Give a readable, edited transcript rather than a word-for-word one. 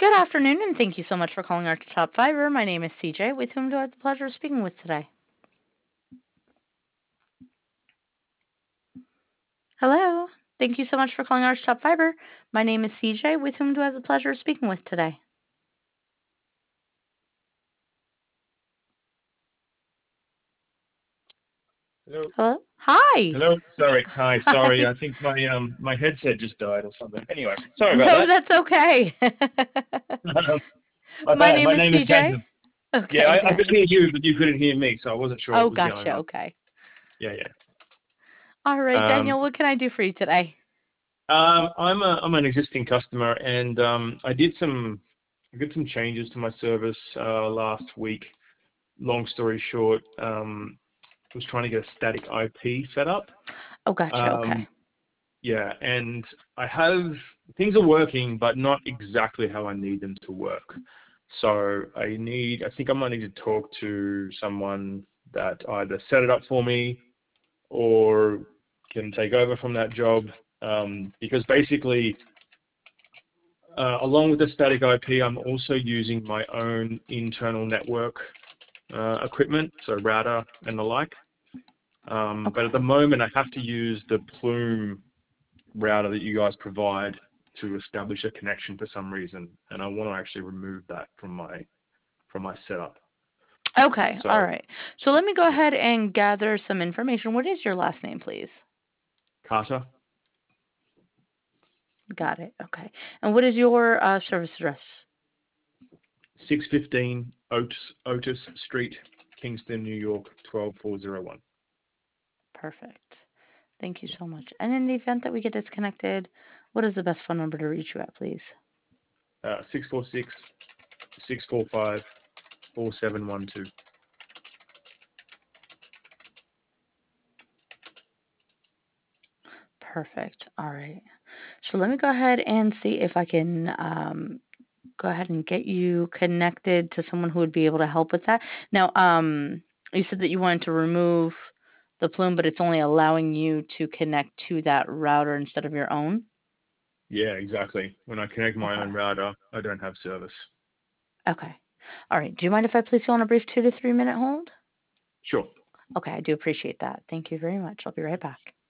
Good afternoon, and thank you so much for calling our Top Fiber. My name is CJ. With whom do I have the pleasure of speaking with today? Hello. Thank you so much for calling our Top Fiber. My name is CJ. With whom do I have the pleasure of speaking with today? Hello. Hello. Hi. Hello. Sorry. Hi. Sorry. Hi. I think my headset just died or something. Anyway, sorry about No, that. that's okay. My My bad. name My is name is CJ. Daniel. Yeah, Okay, I could Daniel. hear you, but you couldn't hear me, so I wasn't sure what Oh, was going gotcha. on. Okay. Yeah, yeah. All right, Um, Daniel. What can I do for you today? I'm an existing customer, and I did some changes to my service last week. Long story short, I was trying to get a static IP set up. Oh, gotcha. Okay. Um, Yeah, and I have things are working, but not exactly how I need them to work. So I think I might need to talk to someone that either set it up for me or can take over from that job. Because basically, along with the static IP, I'm also using my own internal network equipment, so router and the like. But at the Okay. moment, I have to use the Plume router that you guys provide to establish a connection for some reason, and I want to actually remove that from my setup. Okay. So All right. So let me go yeah, ahead and gather some information. What is your last name, please? Carter, Got it. Okay. And what is your service address? 615 Otis Street, Kingston, New York 12401. Perfect. Thank you so much. And in the event that we get disconnected, what is the best phone number to reach you at, please? 646 4712. Perfect. All right. So let me go ahead and see if I can go ahead and get you connected to someone who would be able to help with that. Now, you said that you wanted to remove the plume, but it's only allowing you to connect to that router instead of your own. Yeah, exactly. When I connect my Okay. own router, I don't have service. Okay. All right. Do you mind if I place you on a brief 2 to 3 minute hold? Sure. Okay, I do appreciate that. Thank you very much. I'll be right back.